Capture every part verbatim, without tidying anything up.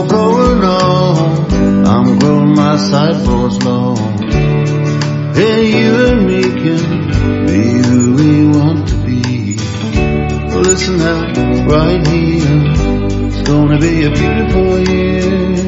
all going on. I'm growing my sideboards long. And you and me can be who we want to be. Listen now, right here, it's gonna be a beautiful year.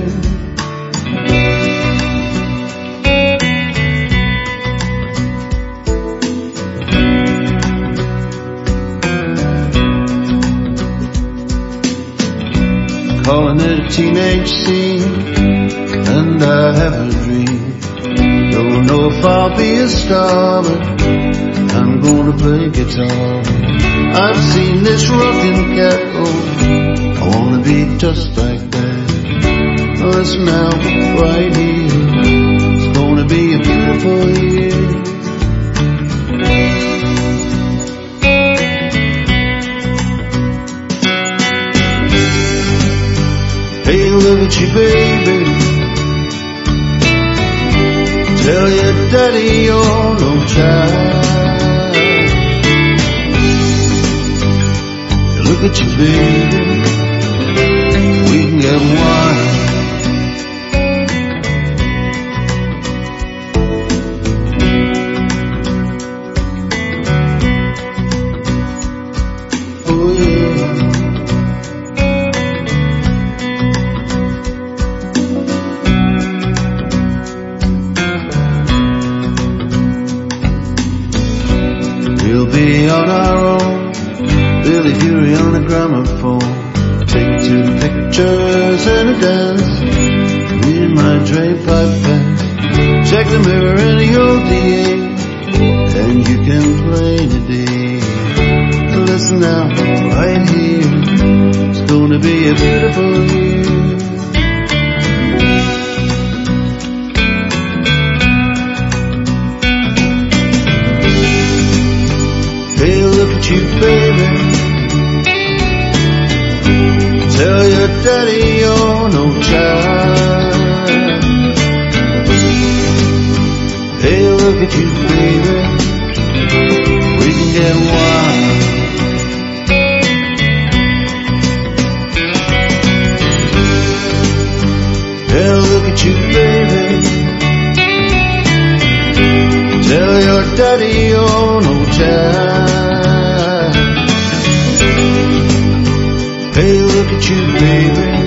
Calling it a teenage scene, and I have a dream. Don't know if I'll be a star, but I'm gonna play guitar. I've seen this rockin' cat, oh, I wanna be just like that. Listen now, right here, it's gonna be a beautiful year. Hey, look at you, baby. Tell your daddy you're no child. Look at you, baby. We can get wild. Oh yeah. We'll be on our own, Billy Fury on a gramophone. Take two pictures and a dance, me and my drape pipe band. Check the mirror in the old D A, and you can play today. Listen now, right here, it's gonna be a beautiful year. Hey, look at you, baby. Tell your daddy you're no child. Hey, look at you, baby. We can get wild. Hey, look at you, baby. Tell your daddy you're no child. Hey, look at you, baby.